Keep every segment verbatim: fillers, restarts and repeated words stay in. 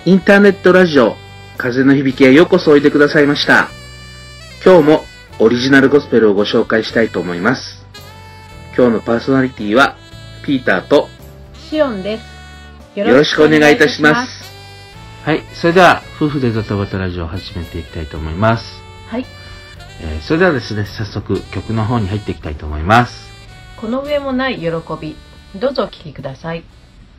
インターネットラジオ風の響きへようこそおいでくださいました。今日もオリジナルゴスペルをご紹介したいと思います。今日のパーソナリティはピーターとシオンです。 よろしくお願いいたします。 はい、それでは夫婦でドタバタラジオを始めていきたいと思います。 はい、 えー、それではですね、早速曲の方に入っていきたいと思います。 この上もない喜び、どうぞお聴きください。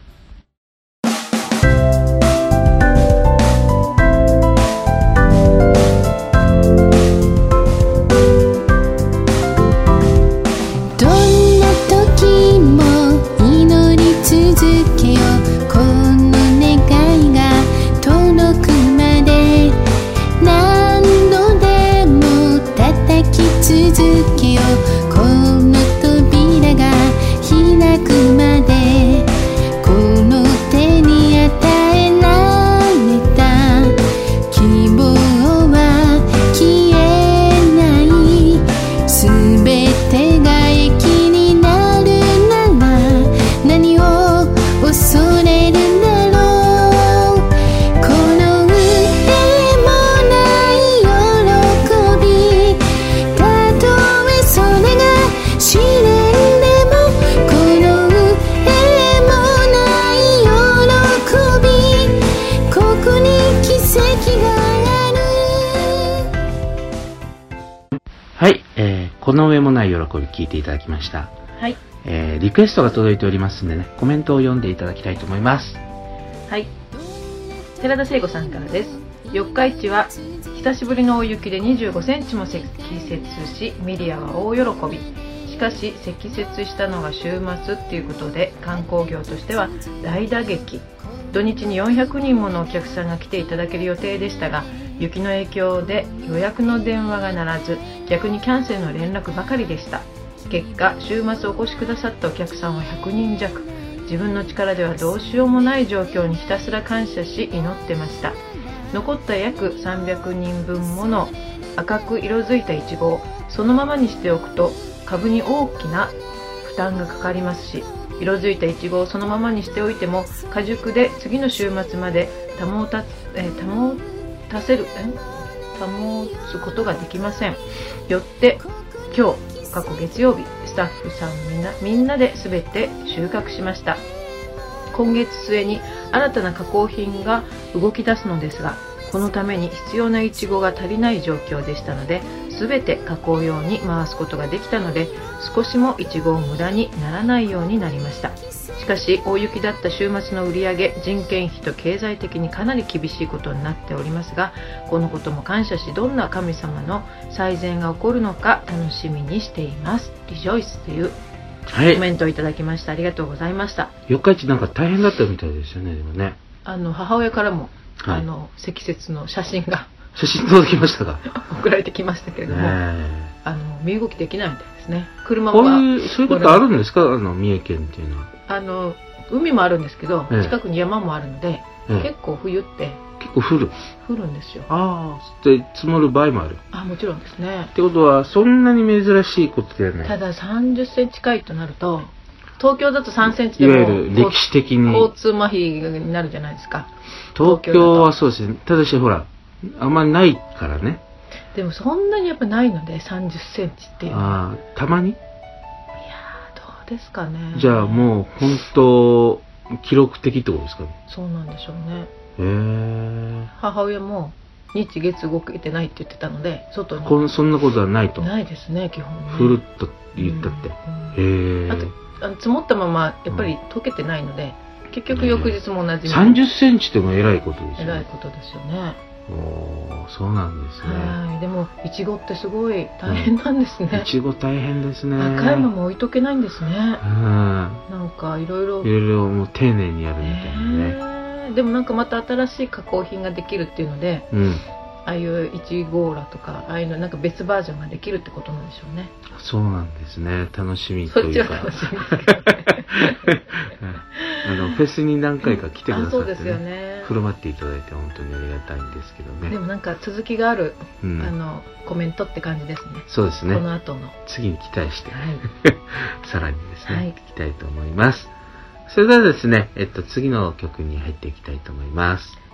はい、えー、この上もない喜び聞いていただきました。 はい、 えー、リクエストが届いておりますんでね、コメントを読んでいただきたいと思います。 はい、寺田聖子さんからです。四日市は久しぶりの大雪でにじゅうごセンチも積雪し、メディアは大喜び。しかし積雪したのが週末っていうことで観光業としては大打撃。土日によんひゃくにんものお客さんが来ていただける予定でしたが、雪の影響で予約の電話が鳴らず、逆にキャンセルの連絡ばかりでした。結果、週末お越しくださったお客さんはひゃくにん弱。自分の力ではどうしようもない状況にひたすら感謝し祈ってました。残った約さんびゃくにんぶんもの赤く色づいたイチゴをそのままにしておくと株に大きな負担がかかりますし、色づいたイチゴをそのままにしておいても果熟で次の週末まで保た、えー、保たせるえ保つことができません。よって今日過去月曜日、スタッフさんみんなみんなで全て収穫しました。今月末に新たな加工品が動き出すのですが、このために必要なイチゴが足りない状況でしたので、全て加工用に回すことができたので、少しもイチゴを無駄にならないようになりました。しかし大雪だった週末の売り上げ、人件費と経済的にかなり厳しいことになっておりますが、このことも感謝し、どんな神様の最善が起こるのか楽しみにしています。リジョイスというコメントをいただきました。ありがとうございました。 四日市なんか大変だったみたいですよね。でもね、 あの母親からも、はい、あの積雪の写真が写真届きましたか送られてきましたけれども、あの身動きできないみたいですね。車もこういうそういうことあるんですか、あの三重県っていうのは。 あの海もあるんですけど、ええ、近くに山もあるので、ええ、結構冬って結構降る降るんですよ。 ああ、で積もる場合もある。 あ、もちろんですね。 ってことはそんなに珍しいことではない。 たださんじゅっセンチ近いとなると、東京だとさんセンチでもいわゆる歴史的に交通麻痺になるじゃないですか。 東京はそうですね。ただしほらあんまりないからね。 でもそんなにやっぱないのでさんじゅっセンチっていうのは。 ああ、たまに。 ですかね。 じゃあもう本当記録的ってことですかね。 そうなんでしょうね。 へえ。 母親も日月動けてないって言ってたので、外にこんそんなことはないと。 ないですね、基本ね。 ふるっと言ったって。うんうん、へえ。 あとあの積もったままやっぱり溶けてないので、うん、結局翌日も同じ。 さんじゅっセンチでも偉いことですよね。 偉いことですよね。 お、そうなんですね。 はい。でもいちごってすごい大変なんですね。 いちご大変ですね。 赤いまま置いとけないんですね。うん。なんかいろいろいろいろもう丁寧にやるみたいなね。 でもなんかまた新しい加工品ができるっていうので、うん、ああいういちごーらとかああいうのなんか別バージョンができるってことなんでしょうね。 そうなんですね。楽しみというか。 そっちは楽しみですけどね。 あのフェスに何回か来てくださって、ね、 そうですよね。 振る舞っていただいて本当にありがたいんですけどね。 でもなんか続きがある、うん、あのコメントって感じですね。 そうですね。 この後の次に期待して、はい、さらにですね、 はい、 聞きたいと思います。それではですね、えっと次の曲に入っていきたいと思います。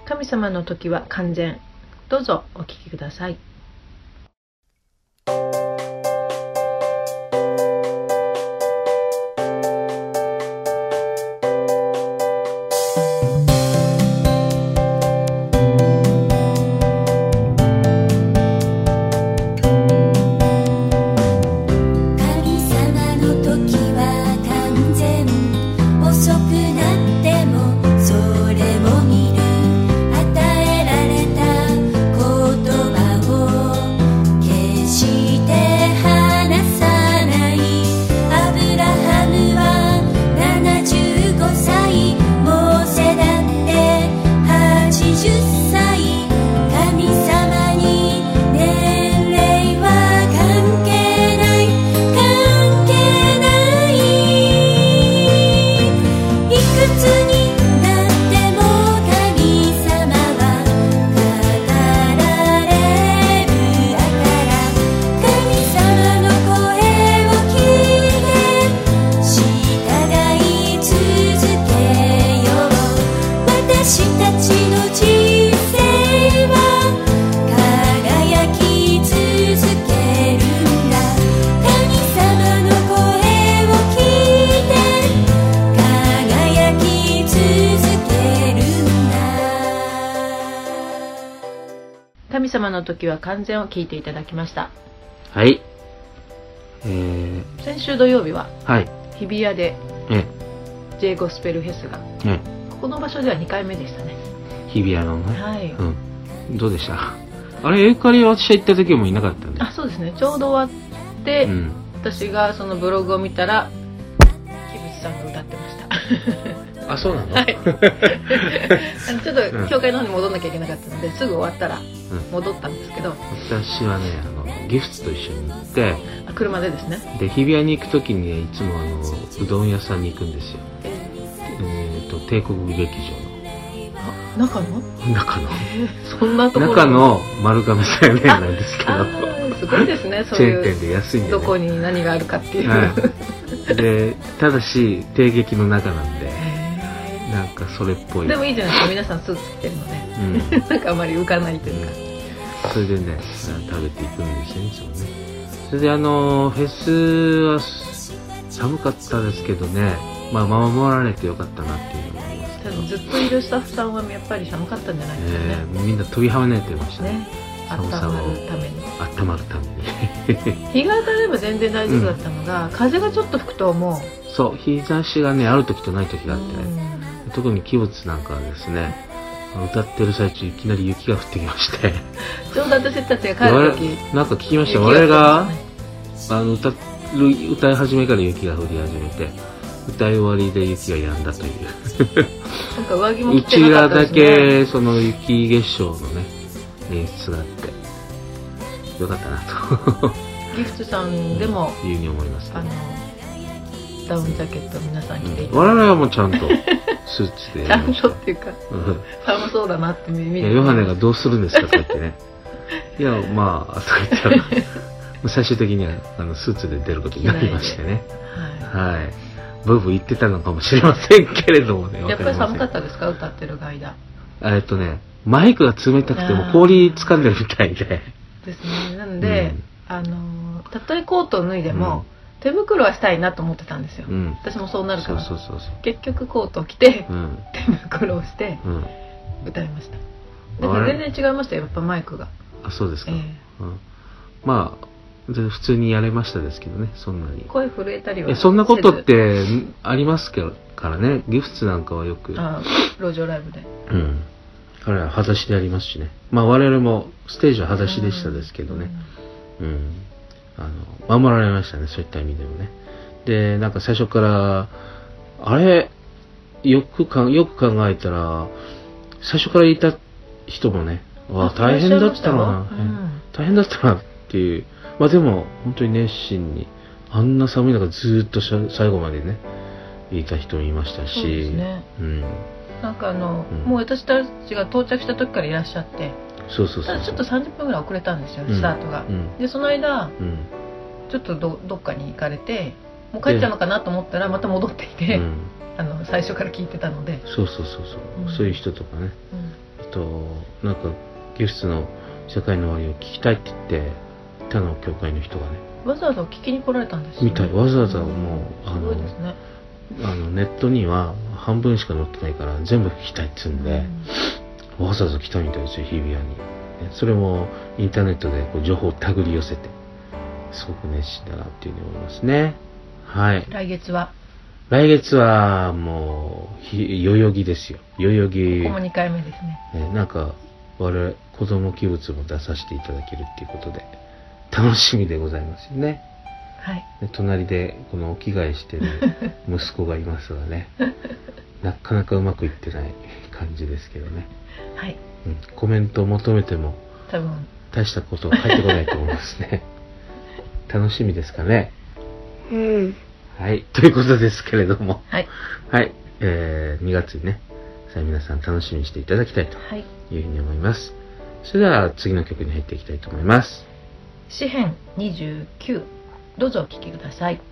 神様の時は完全。どうぞお聞きください。神様の時は完全を聞いていただきました。 はい。えー、 先週土曜日は、 はい、 日比谷で、 え J ゴスペルフェスが、 えここの場所ではにかいめでしたね。 日比谷のね。 はい。 うん。どうでした？あれ、エウカリ私が行った時もいなかったんで。 あ、そうですね。ちょうど終わって、うん、私がそのブログを見たら、木渕さんが歌ってました。 あ、そうなの？ はい。ちょっと教会の方に戻んなきゃいけなかったので、すぐ終わったら戻ったんですけど、うん、 私はね、あのギフツと一緒に行って、 あ、車でですね。 で日比谷に行く時にね、いつもあのうどん屋さんに行くんですよ。えー、と帝国劇場の中の中の、 えー、そんなところ中の丸亀製麺なんですけど、 すごいですね。そういうチェーン店で安いんで、ね、 どこに何があるかっていう、 はい、でただし帝劇の中なんで、なんかそれっぽい。 でもいいじゃないですか、皆さんスーツ着てるので、うん、なんかあまり浮かないというか、 うん、それでね食べていくんですよいつもね。それであのフェスは寒かったですけどね、まあ守られてよかったなっていうのも思います。 多分ずっといるスタッフさんはやっぱり寒かったんじゃないですかね。 えー、みんな飛び跳ねてましたね。 ね、温まるために。 温まるために。 日が当たれば全然大丈夫だったのが、うん、風がちょっと吹くともう。そう、日差しがねある時とない時があってね。特に鬼物なんかはですね、歌ってる最中いきなり雪が降ってきまして。 ちょうど私たちが帰る時。 なんか聞きました。我があの歌る歌い始めから雪が降り始めて。歌い終わりで雪が止んだというなんか上着も着てなかったですね。 うちらだけその雪結晶のね演出があってよかったなとギフトさんでも、 うん、いうふうに思います、ね、 あのダウンジャケット皆さん着ていて、 うん、我々はもうちゃんとスーツでちゃんとっていうか寒そうだなって見る。 ヨハネがどうするんですかとか言ってねいやまあとか言ったら最終的にはあのスーツで出ることになりましてね。はい、はい、ブーブー言ってたのかもしれませんけれどもね。 やっぱり寒かったですか、歌ってる間。 えっとね、マイクが冷たくても氷掴んでるみたいで。 ですね。なので、うん、あのたとえコートを脱いでも、うん、手袋はしたいなと思ってたんですよ。うん、私もそうなるから。 そうそうそうそう。 結局コートを着て、うん、手袋をして、うん、歌いました。だから全然違いましたよ、やっぱマイクが。 あ、そうですか。えーうん、まあ。普通にやれましたですけどね、そんなに声震えたりは。 そんなことってありますからね。ギフツなんかはよくあ路上ライブで、 うん、彼は裸足でやりますしね。まあ我々もステージは裸足でしたですけどね、うん、うん、あの守られましたね、そういった意味でもね。でなんか最初からあれよくかよく考えたら最初からいた人もね、わ大変だったな、うん、大変だったなっていう。まあでも本当に熱心にあんな寒い中ずーっと最後までねいた人もいましたし、そうですね、うん、 なんかあの、うん、もう私たちが到着した時からいらっしゃって、 そうそうそうそう、 ちょっとさんじゅっぷんぐらい遅れたんですよ、うん、スタートが、うん、でその間、うん、ちょっと ど, どっかに行かれてもう帰っちゃうのかなと思ったらまた戻ってきて、うん、あの最初から聞いてたので、 そうそうそうそう、うん、そういう人とかね、うん、いとなんかギフスの世界の終わりを聞きたいって言って他の教会の人がねわざわざ聞きに来られたんですよね。 みたい。わざわざもう、 うん、 あのすごいですね。 あのネットには半分しか載ってないから全部聞きたいって言うんで、うん、わざわざ来たみたいですよ、日比谷に。それもインターネットでこう情報を手繰り寄せてすごく熱心だなっていうふうに思いますね。はい。 来月は来月はもうひ代々木ですよ。代々木。 ここもにかいめですね。 ね、なんか我々子供器物も出させていただけるっていうことで楽しみでございますよね。 はい。 で隣でこのお着替えしてる息子がいますがねなかなかうまくいってない感じですけどね。 はい。 うん、コメントを求めても多分大したことが返ってこないと思いますね。楽しみですかね。 うん。 はい。ということですけれども。 はい。 はい。えー、にがつにね、さあ皆さん楽しみにしていただきたいというふうに思います。はい、それでは次の曲に入っていきたいと思います。 詩編にじゅうきゅう、どうぞお聴きください。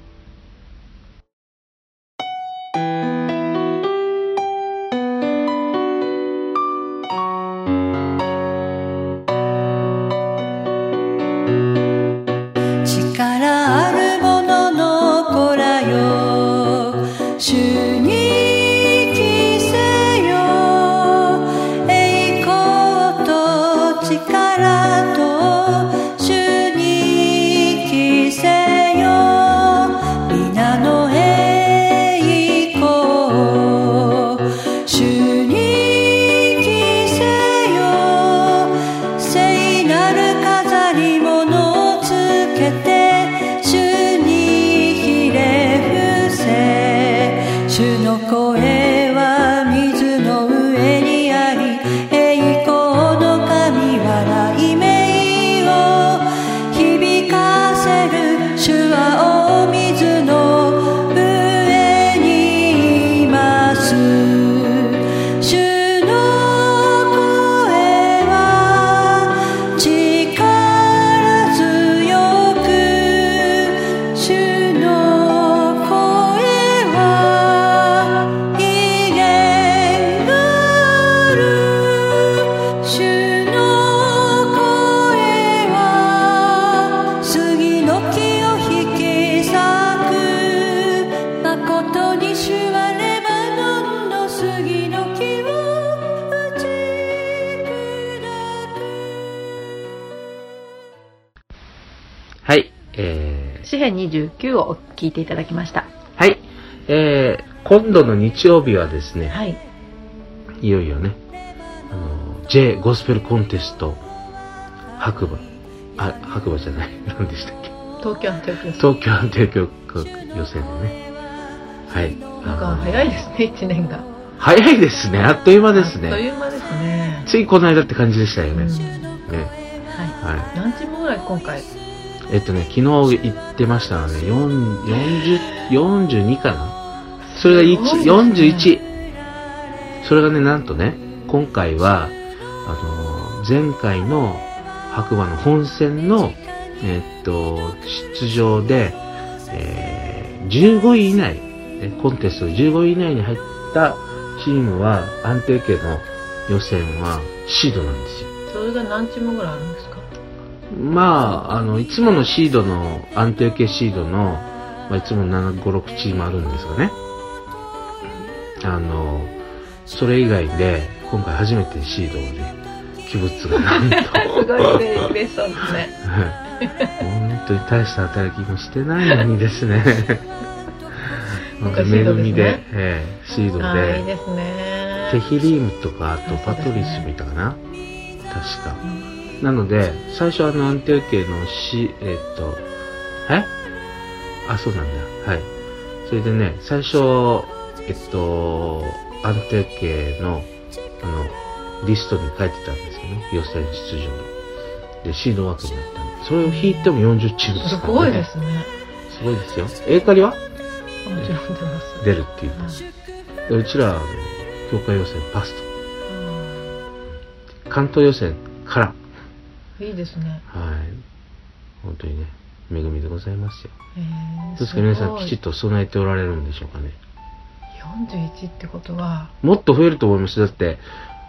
はい、えー、 詩編にじゅうきゅうを聞いていただきました。 はい、えー、今度の日曜日はですね、 はい、 いよいよね、あの J ゴスペルコンテスト白馬、あ、白馬じゃない、何でしたっけ？ 東京アンテオキ予選。 東京アンテオキ予選でね、はい。 なんか早いですね、いちねんが。 早いですね、あっという間ですね。 あっという間ですね。 ついこの間って感じでしたよね。うん、ね、 はい。はい、何チームぐらい今回？ えっとね、昨日言ってましたので、よんじゅう、よんじゅうにかな？それがいち、よんじゅういち。それがね、なんとね、今回は、あの、前回の白馬の本戦の、えっと、出場で、えー、じゅうごい以内、コンテストでじゅうごい以内に入ったチームは、安定系の予選はシードなんですよ。 それが何チームぐらいあるんですか？ まあ、あの、いつものシードの、安定系シードの、まあ、いつもなな、ご、ろくチームあるんですがね。あの、それ以外で、今回初めてシードをね、器物がなんと。 すごい嬉しそうですね。 本当に大した働きもしてないのにですね。 なんか恵みで、えー、シードで。 いいですね。 テヒリームとか、あとパトリス見たかな、確か。なので、最初あの安定系のし、えっと、えあ、そうなんだ。はい。それでね、最初、えっと、安定系の、あの、リストに書いてたんですけどね、予選出場の。で、シード枠になったんで、それを引いてもよんじゅうチームですからね。 すごいですね。 すごいですよ。エーカリはもちろん出ます。 出るっていうと。うちら、あの、強化予選パスと。関東予選から。 いいですね。 はい。本当にね、恵みでございますよ。 えー、 どうですか、皆さんきちっと備えておられるんでしょうかね。 よんじゅういちってことは。 もっと増えると思います。だって、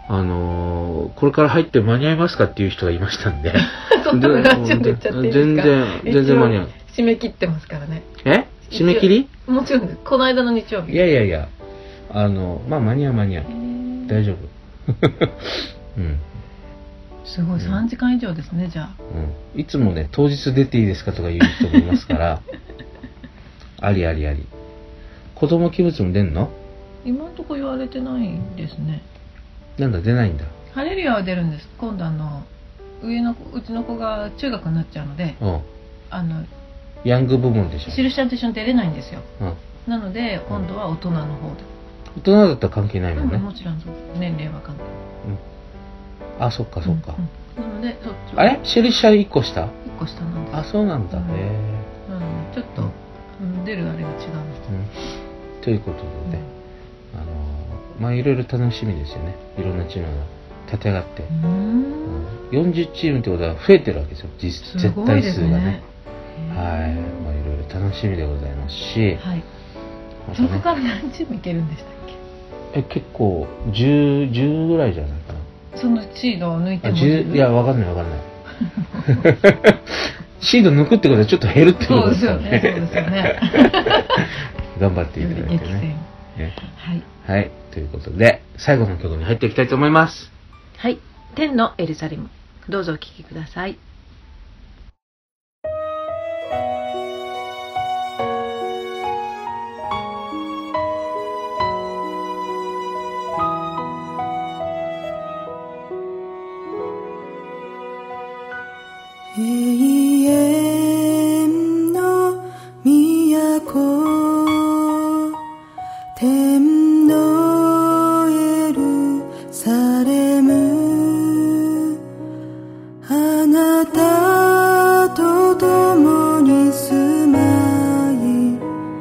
あのー、これから入って間に合いますかっていう人がいましたんで。 そんなラジオで言っちゃっていいですか？ 全然、全然間に合う。 締め切ってますからね。 え締め切り？ もちろんです。この間の日曜日。 いやいやいや、あの、まあ間に合う間に合う。大丈夫。うん。 すごい、さんじかん以上ですね、じゃあ。 うん。いつもね、当日出ていいですかとか言う人もいますから、ありありあり。子供器物も出んの？ 今のところ言われてないですね。 なんだ、出ないんだ。 ハレルヤは出るんです。今度あの、上の子、うちの子が中学になっちゃうので、 うん。 あの、 ヤング部門でしょ。 印ちゃんと一緒に出れないんですよ。 うん。 なので、今度は大人の方で。 大人だったら関係ないもんね。 うん、もちろんそう。年齢は関係ない。 うん。あ、そっかそっか。 うんうん、なので、そっちあれシェリシャいっこ下？ いっこ下なんです。 あ、そうなんだ。へうん、 え。 なので、ちょっと、うん、出るあれが違うんです。 うん。ということでね、うん、あのー、まあいろいろ楽しみですよね。いろんなチームが立て上がって。うん、よんじゅうチームってことは増えてるわけですよ。実絶対数がね。はい。まあいろいろ楽しみでございますし。はい。 そこから何チームいけるんでしたっけ？え、結構じゅう、じゅうぐらいじゃないかな。 そのシードを抜いてもじゅう、いや、わかんないわかんない。シード抜くってことはちょっと減るってことですよね。そうですよね。頑張っていただいてね。ね、はい。はい。ということで、最後の曲に入っていきたいと思います。 はい。天のエルサレム。どうぞお聴きください。 永遠の都、天のエルサレム、あなたと共に住まい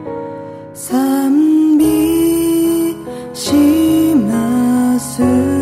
賛美します。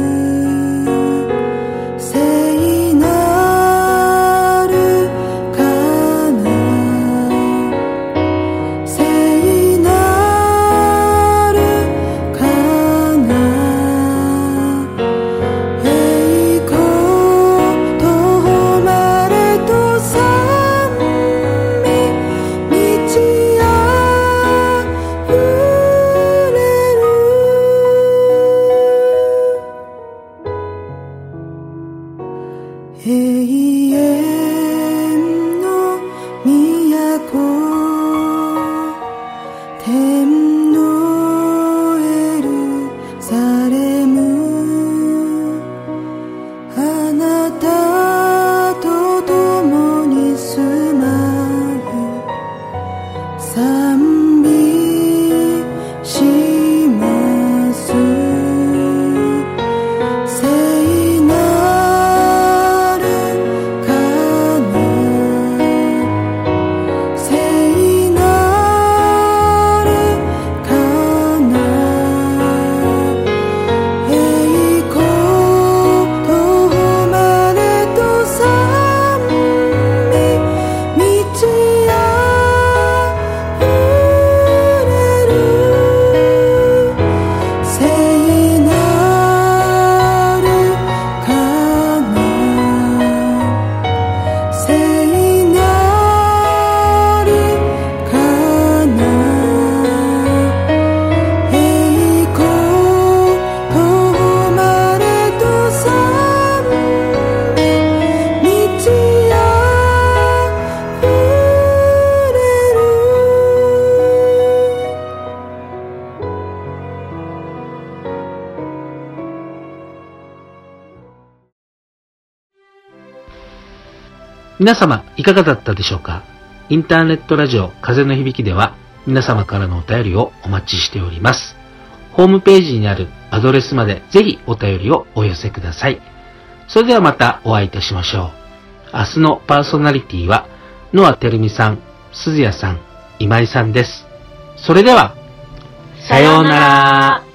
皆様いかがだったでしょうか。インターネットラジオ風の響きでは皆様からのお便りをお待ちしております。ホームページにあるアドレスまでぜひお便りをお寄せください。それではまたお会いいたしましょう。明日のパーソナリティはノアテルミさん、鈴谷さん、今井さんです。それでは、さようなら。